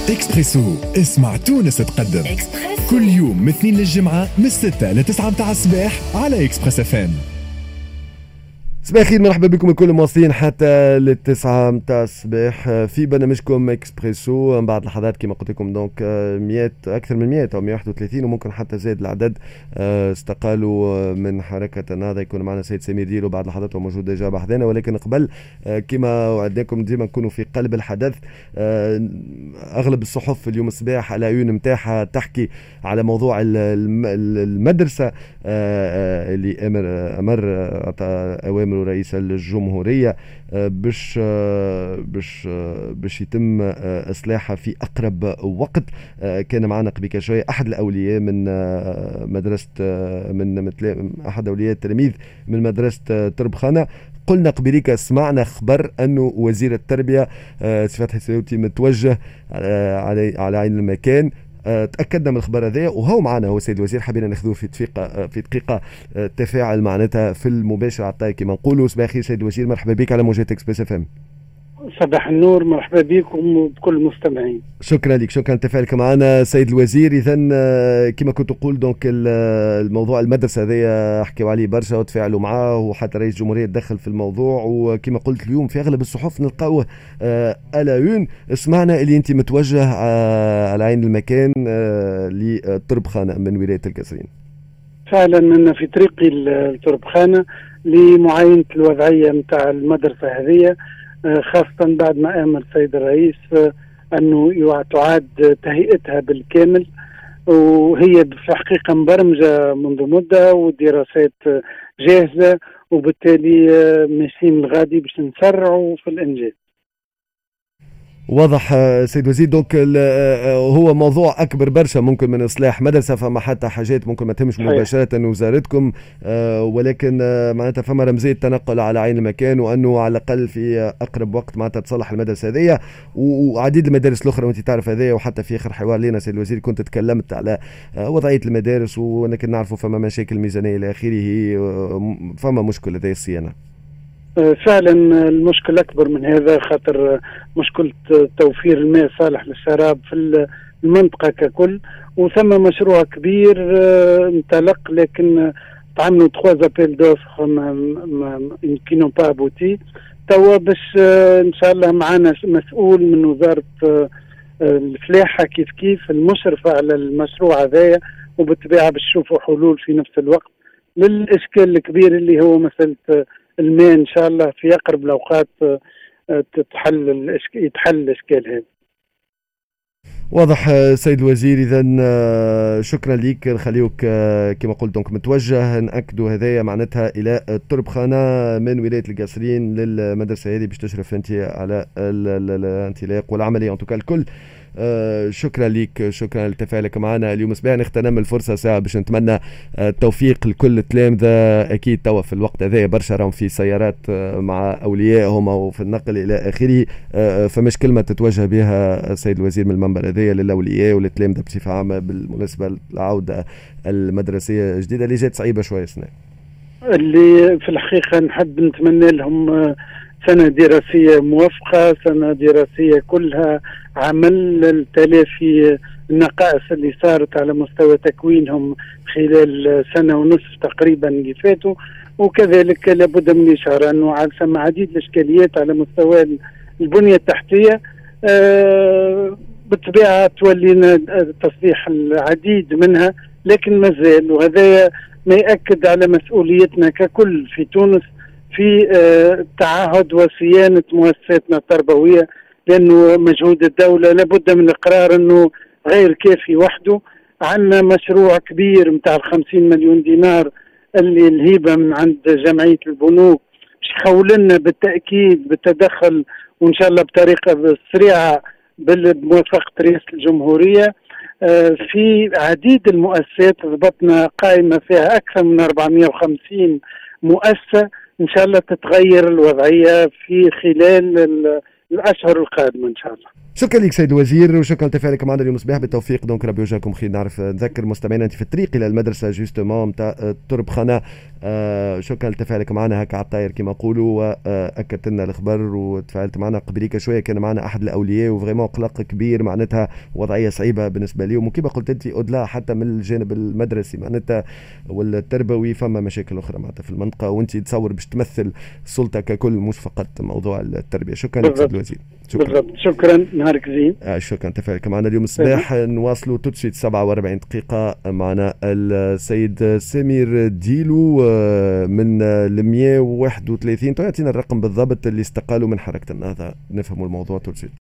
إكسبريسو، اسمع تونس تقدم إكسبريسو. كل يوم من اثنين للجمعة من 6 ل 9 متاع الصباح على إكسبريس اف ام. صباح الخير، مرحبا بكم الكل مواصلين حتى للتسعة متاع الصباح في برنامجكم اكسبريسو. من بعد لحظات كما قلت لكم دونك 100 اكثر من 100 او 131 وممكن حتى زاد العدد استقالوا من حركة النهضة. يكون معنا سيد سمير ديلو بعد لحظات موجود ديجا بحذنا، ولكن قبل كما وعدناكم ديما نكونوا في قلب الحدث. اغلب الصحف اليوم الصباح على عيون متاعها تحكي على موضوع المدرسة اللي امر اوامر رئيس الجمهورية باش يتم اصلاحها في اقرب وقت. كان معنا قبل شويه احد الاولياء من مدرسه من احد اولياء التلاميذ من مدرسه تربخانه. قلنا قبليك سمعنا خبر انه وزير التربيه سي فتحي السيوطي متوجه على عين المكان. تأكدنا من الخبر هذا وهو معنا هو السيد الوزير. حبينا ناخذوه في دقيقة تفاعل معناتها في المباشر على الطاي كما نقولوا. صباح الخير سيد الوزير، مرحبا بك على موجات اكسبريس اف ام. صباح النور، مرحبا بكم وبكل المستمعين. شكرا لك، شكرا لتفاعلك معنا سيد الوزير. اذا كما كنت تقول دونك الموضوع المدرسه هذايا حكيوا عليه برشا وتفاعلوا معاه وحتى رئيس الجمهوريه تدخل في الموضوع، وكما قلت اليوم في اغلب الصحف نلقاوه على يون. سمعنا اللي انت متوجه على عين المكان لتربخانه من ولايه القصرين. فعلا انا في طريقي لتربخانه لمعاينه الوضعيه نتاع المدرسه هذه، خاصة بعد ما أمر السيد الرئيس أنه تعاد تهيئتها بالكامل، وهي في الحقيقة مبرمجة منذ مدة ودراسات جاهزة، وبالتالي ماشيين الغادي باش نسرعوا في الإنجاز. واضح سيد وزير. دونك هو موضوع اكبر برشا ممكن من اصلاح مدرسه، فما حتى حاجات ممكن ما تهمش مباشره وزارتكم، ولكن معناتها فما رمزيه تنقل على عين المكان، وانه على الاقل في اقرب وقت معناتها تصلح المدرسه هذيا وعديد المدارس الاخرى. وانت تعرف هذايا، وحتى في اخر حوار لنا سيد الوزير كنت تكلمت على وضعيه المدارس، ولكن نعرفوا فما مشاكل ميزانيه الى اخره، فما مشكله هذه الصيانه. فعلا المشكلة أكبر من هذا، خاطر مشكلة توفير الماء صالح للشراب في المنطقة ككل، وثم مشروع كبير انطلق لكن تعملوا 3 ابيل دوفر كي نون با ابوتي. توا باش ان شاء الله معنا مسؤول من وزارة الفلاحة كيف المشرفة على المشروع هذايا، وبالطبيعة باش نشوفوا حلول في نفس الوقت للإشكال الكبير اللي هو مسألة الماء. ان شاء الله في اقرب الاوقات يتحل الاشكال هذا. واضح سيد الوزير. اذا شكرا لك. نخليوك كما قلت دونك متوجه، ناكدوا هذايا معناتها الى تربخانه من ولايه القصرين للمدرسه هذه باش تشرف انت على الانطلاق والعمليه ان توكا الكل. شكرا لك، شكرا لتفاعلك معنا اليوم صباح. نغتنم الفرصه ساعه باش نتمنى التوفيق لكل التلامذه. اكيد توا في الوقت هذا برشا راهم في سيارات مع اوليائهم او في النقل الى اخره، فمش كلمه تتوجه بها السيد الوزير من المنبر هذايا للاولياء والتلامذه بصفه عامه بالمناسبه العوده المدرسيه الجديده اللي جات صعيبه شويه سنه، اللي في الحقيقه نحب نتمنى لهم سنة دراسية موفقة، سنة دراسية كلها عمل التلافي النقائص اللي صارت على مستوى تكوينهم خلال سنة ونصف تقريبا اللي فاتوا. وكذلك لابد من الإشارة أنه على سمع عديد الإشكاليات على مستوى البنية التحتية، بالطبيعة تولينا تصليح العديد منها، لكن مازال، وهذا ما يأكد على مسؤوليتنا ككل في تونس في التعهد وصيانة مؤسساتنا التربوية، لأنه مجهود الدولة لابد من الإقرار أنه غير كافي وحده. عندنا مشروع كبير متاع 50 مليون دينار اللي الهيبة من عند جمعية البنوك باش يخولنا بالتأكيد بالتدخل، وإن شاء الله بطريقة سريعة بموافقة رئاسة الجمهورية. في عديد المؤسسات ضبطنا قائمة فيها أكثر من 450 مؤسسة، إن شاء الله تتغير الوضعية في خلال الاشهر القادمه ان شاء الله. شكرا لك سيد الوزير، وشكرا لتفاعلك معنا اليوم صباح. بالتوفيق دونك، ربي يوجهكم خير. نعرف نذكر مستمعينا انت في الطريق الى المدرسه جوستومون نتاع التربخانه. شكرا لتفاعلك معنا هكا على الطاير كما نقولوا، واكدت لنا الخبر وتفاعلت معنا قبليك شويه. كان معنا احد الاولياء وفريمون قلق كبير، معناتها وضعيه صعيبه بالنسبه لهم، وكما قلت انت ادلا حتى من الجانب المدرسي معناتها والتربوي فما مشاكل اخرى معناتها في المنطقه، وانت تصور باش تمثل السلطه ككل مش فقط موضوع التربيه. شكرا لك سيد الوزير. بالضبط، شكرا، نهارك زين. شكرا تفاعلك معنا اليوم الصباح. نواصلوا توتشيت 47 دقيقة معنا السيد سمير ديلو من 131. تعطينا الرقم بالضبط اللي استقالوا من حركة النهضة، نفهموا الموضوع توتشيت.